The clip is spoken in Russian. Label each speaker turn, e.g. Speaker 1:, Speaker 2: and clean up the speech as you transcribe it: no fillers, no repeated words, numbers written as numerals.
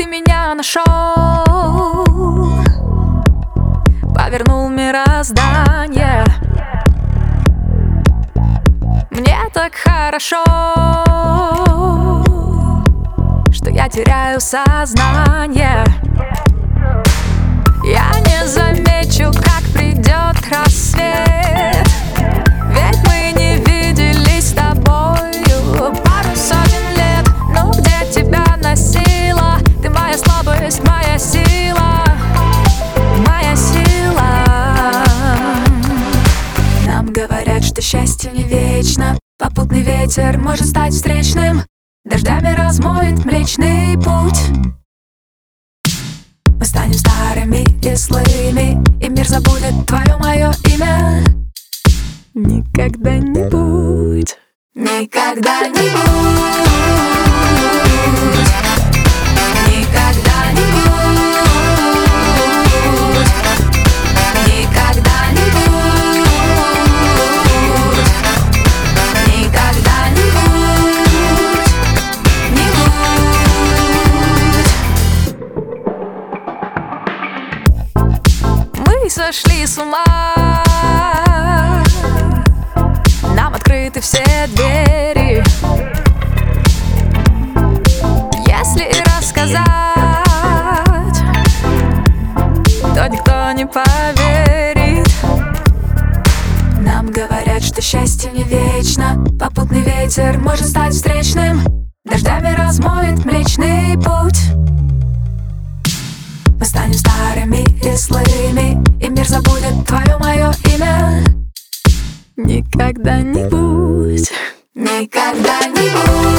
Speaker 1: меня нашел, повернул мироздание. Мне так хорошо, что я теряю сознание. Я не замечу, как придет рассвет, ведь мы не виделись с тобою пару сотен лет. Ну где тебя носила? Ты моя слабость, моя сила, моя сила. Нам говорят, что счастье не вечно, попутный ветер может стать встречным, дождями размоет Млечный Путь. Мы станем старыми и злыми, и мир забудет твое, мое имя. Никогда-нибудь, никогда-нибудь, никогда-нибудь, никогда-нибудь, никогда-нибудь, нибудь. Мы сошли с ума, нам открыты все двери. Если рассказать, то никто не поверит. Нам говорят, что счастье не вечно, попутный ветер может стать встречным, дождями размоет Млечный Путь. Мы станем старыми и злыми, и мир забудет твое, мое имя. Никогда-нибудь, никогда-нибудь.